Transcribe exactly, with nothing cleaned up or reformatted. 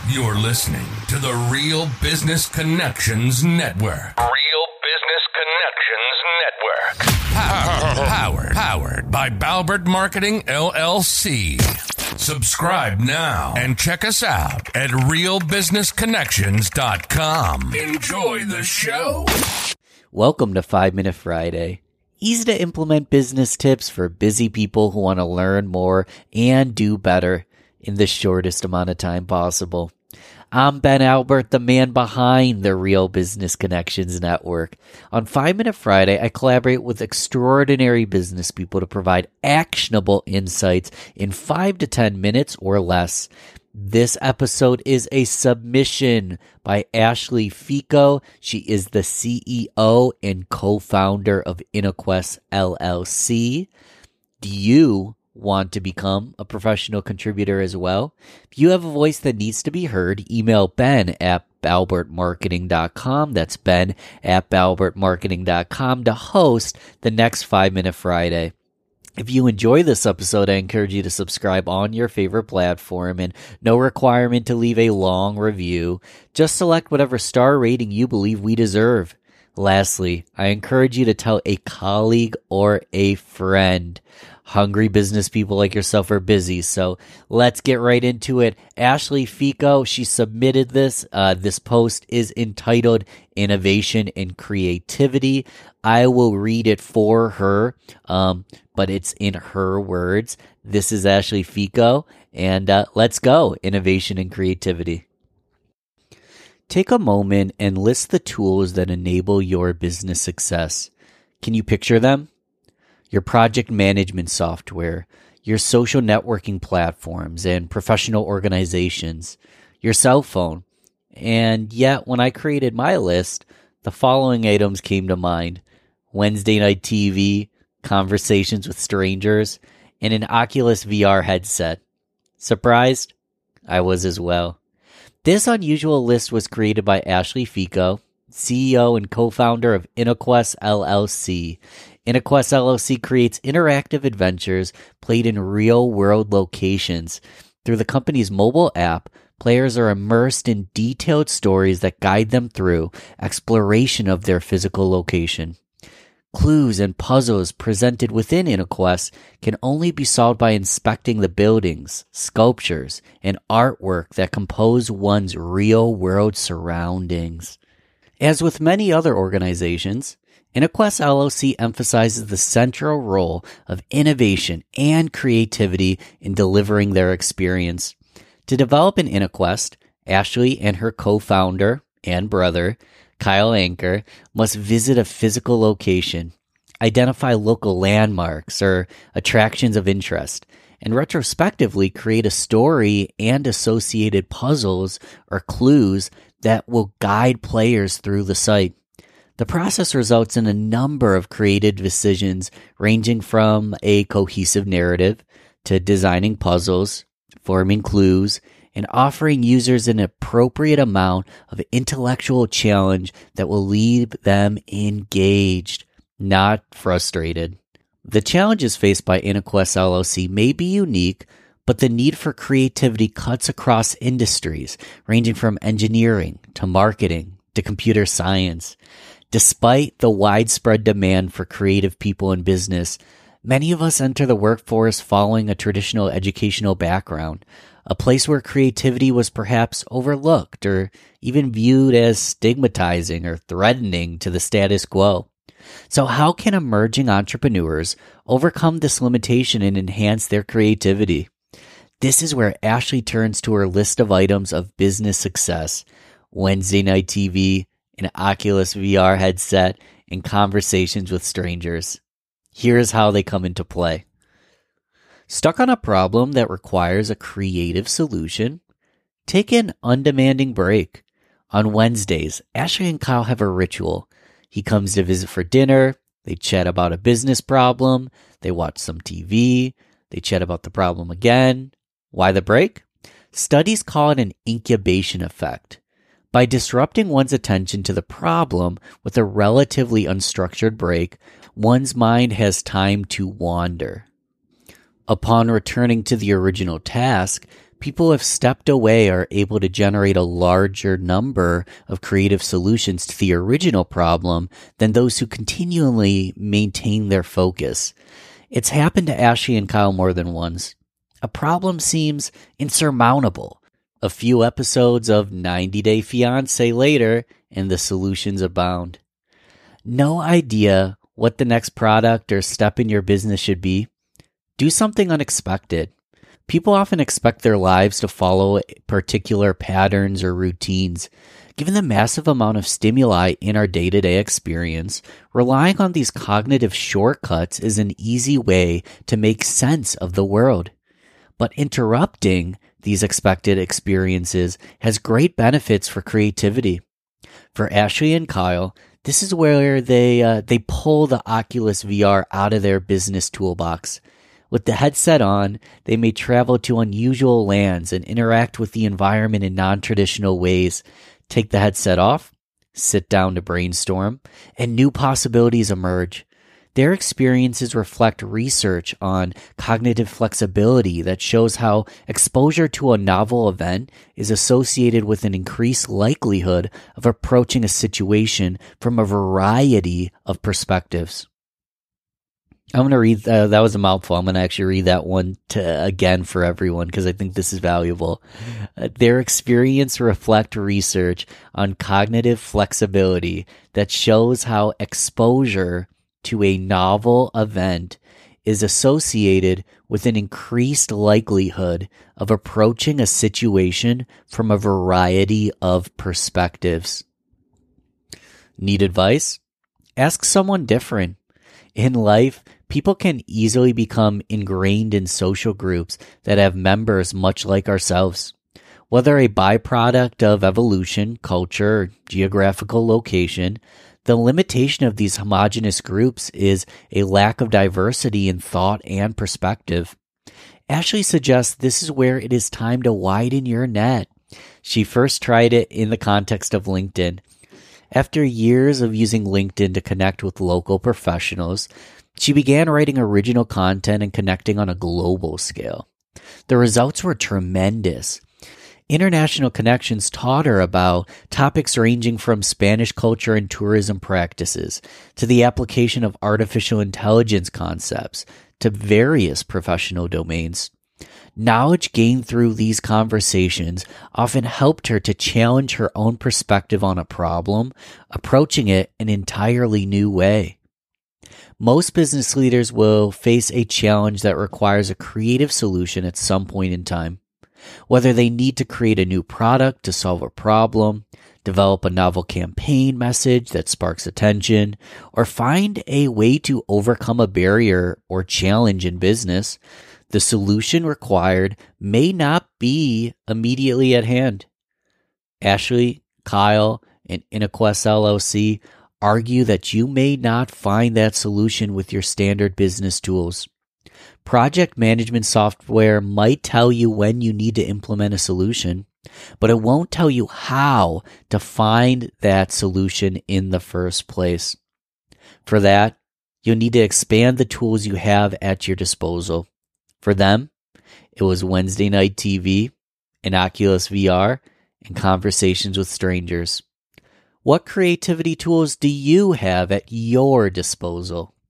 You're listening to the Real Business Connections Network. Real Business Connections Network. Powered, powered, powered by Balbert Marketing, L L C. Subscribe now and check us out at real business connections dot com. Enjoy the show. Welcome to five minute Friday. Easy to implement business tips for busy people who want to learn more and do better in the shortest amount of time possible. I'm Ben Albert, the man behind the Real Business Connections Network. On five minute Friday, I collaborate with extraordinary business people to provide actionable insights in five to ten minutes or less. This episode is a submission by Ashley Fico. She is the C E O and co-founder of InnoQuest L L C. Do you want to become a professional contributor as well? If you have a voice that needs to be heard, email Ben at balbert marketing dot com. That's Ben at balbert marketing dot com to host the next five minute Friday. If you enjoy this episode, I encourage you to subscribe on your favorite platform, and no requirement to leave a long review. Just select whatever star rating you believe we deserve. Lastly, I encourage you to tell a colleague or a friend. Hungry business people like yourself are busy, so let's get right into it. Ashley Fico, she submitted this. Uh, this post is entitled Innovation and Creativity. I will read it for her, um, but it's in her words. This is Ashley Fico, and uh, let's go. Innovation and creativity. Take a moment and list the tools that enable your business success. Can you picture them? Your project management software, your social networking platforms and professional organizations, your cell phone. And yet, when I created my list, the following items came to mind: Wednesday night T V, conversations with strangers, and an Oculus V R headset. Surprised? I was as well. This unusual list was created by Ashley Fico, C E O and co-founder of InnoQuest L L C. InnoQuest L L C creates interactive adventures played in real-world locations. Through the company's mobile app, players are immersed in detailed stories that guide them through exploration of their physical location. Clues and puzzles presented within InnoQuest can only be solved by inspecting the buildings, sculptures, and artwork that compose one's real-world surroundings. As with many other organizations, InnoQuest L L C emphasizes the central role of innovation and creativity in delivering their experience. To develop an InnoQuest, Ashley and her co-founder and brother, Kyle Anker, must visit a physical location, identify local landmarks or attractions of interest, and retrospectively create a story and associated puzzles or clues that will guide players through the site. The process results in a number of creative decisions ranging from a cohesive narrative to designing puzzles, forming clues, and offering users an appropriate amount of intellectual challenge that will leave them engaged, not frustrated. The challenges faced by InnoQuest L L C may be unique, but the need for creativity cuts across industries, ranging from engineering to marketing to computer science. Despite the widespread demand for creative people in business, many of us enter the workforce following a traditional educational background, a place where creativity was perhaps overlooked or even viewed as stigmatizing or threatening to the status quo. So how can emerging entrepreneurs overcome this limitation and enhance their creativity? This is where Ashley turns to her list of items of business success: Wednesday night T V, an Oculus V R headset, and conversations with strangers. Here's how they come into play. Stuck on a problem that requires a creative solution? Take an undemanding break. On Wednesdays, Ashley and Kyle have a ritual. He comes to visit for dinner, they chat about a business problem, they watch some T V, they chat about the problem again. Why the break? Studies call it an incubation effect. By disrupting one's attention to the problem with a relatively unstructured break, one's mind has time to wander. Upon returning to the original task, people who have stepped away are able to generate a larger number of creative solutions to the original problem than those who continually maintain their focus. It's happened to Ashley and Kyle more than once. A problem seems insurmountable. A few episodes of ninety day fiancé later, and the solutions abound. No idea what the next product or step in your business should be? Do something unexpected. People often expect their lives to follow particular patterns or routines. Given the massive amount of stimuli in our day-to-day experience, relying on these cognitive shortcuts is an easy way to make sense of the world. But interrupting these expected experiences has great benefits for creativity. For Ashley and Kyle, this is where they uh, they pull the Oculus V R out of their business toolbox. With the headset on, they may travel to unusual lands and interact with the environment in non-traditional ways. Take the headset off, sit down to brainstorm, and new possibilities emerge. Their experiences reflect research on cognitive flexibility that shows how exposure to a novel event is associated with an increased likelihood of approaching a situation from a variety of perspectives. I'm going to read, uh, that was a mouthful. I'm going to actually read that one to, again for everyone because I think this is valuable. Uh, their experience reflect research on cognitive flexibility that shows how exposure to a novel event is associated with an increased likelihood of approaching a situation from a variety of perspectives. Need advice? Ask someone different. In life, people can easily become ingrained in social groups that have members much like ourselves. Whether a byproduct of evolution, culture, or geographical location, the limitation of these homogeneous groups is a lack of diversity in thought and perspective. Ashley suggests this is where it is time to widen your net. She first tried it in the context of LinkedIn. After years of using LinkedIn to connect with local professionals, she began writing original content and connecting on a global scale. The results were tremendous. International connections taught her about topics ranging from Spanish culture and tourism practices to the application of artificial intelligence concepts to various professional domains. Knowledge gained through these conversations often helped her to challenge her own perspective on a problem, approaching it an entirely new way. Most business leaders will face a challenge that requires a creative solution at some point in time. Whether they need to create a new product to solve a problem, develop a novel campaign message that sparks attention, or find a way to overcome a barrier or challenge in business, the solution required may not be immediately at hand. Ashley, Kyle, and InnoQuest L L C argue that you may not find that solution with your standard business tools. Project management software might tell you when you need to implement a solution, but it won't tell you how to find that solution in the first place. For that, you'll need to expand the tools you have at your disposal. For them, it was Wednesday night T V, an Oculus V R, and conversations with strangers. What creativity tools do you have at your disposal?